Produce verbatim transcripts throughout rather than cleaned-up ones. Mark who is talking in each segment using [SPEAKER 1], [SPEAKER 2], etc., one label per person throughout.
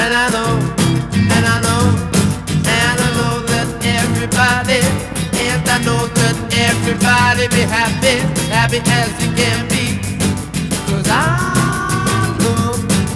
[SPEAKER 1] And I know, and I know, and I know that everybody, and I know that everybody be happy, happy as you can be. 'Cause I love,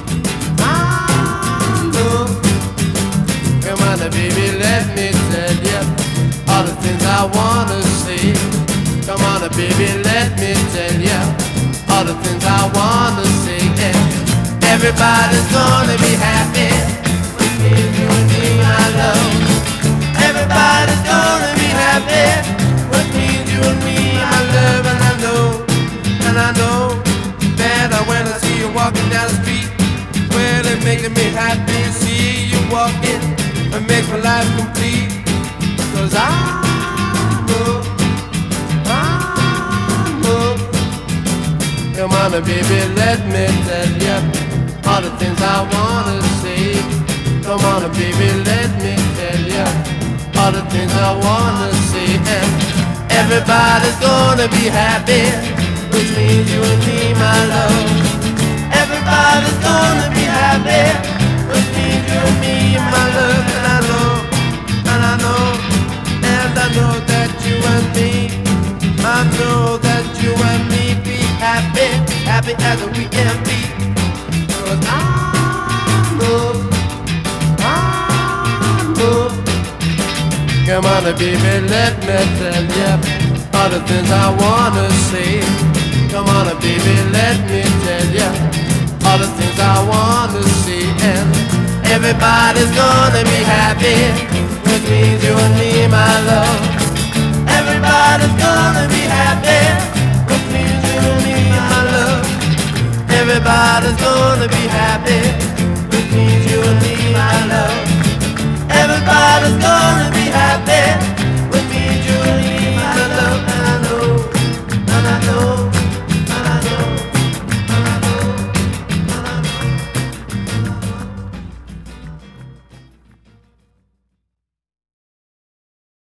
[SPEAKER 1] I love. Come on, baby, let me tell you all the things I wanna say. Come on, baby, let me tell you all the things I wanna say. And everybody's gonna be happy with me, you and me, my love. Everybody's gonna be happy with me, you and me, my love. And I know, and I know that when I see you walking down the street, well, it makes me happy. See you walking, it makes my life complete. 'Cause I love, I love. Come on, baby, let me tell you all the things I wanna say. Come on, baby, let me tell you all the things I wanna say. And everybody's gonna be happy, which means you and me, my love. Everybody's gonna be happy, which means you and me, my love. And I know, and I know, and I know that you and me, I know that you and me be happy, happy as we can be. 'Cause I love, I love. Come on, baby, let me tell you all the things I wanna say. Come on, baby, let me tell you all the things I wanna say. And everybody's gonna be happy, which means you and me, my love. Everybody's gonna be happy, which means you and me, my love. Everybody's gonna be happy, which means you and me, my love.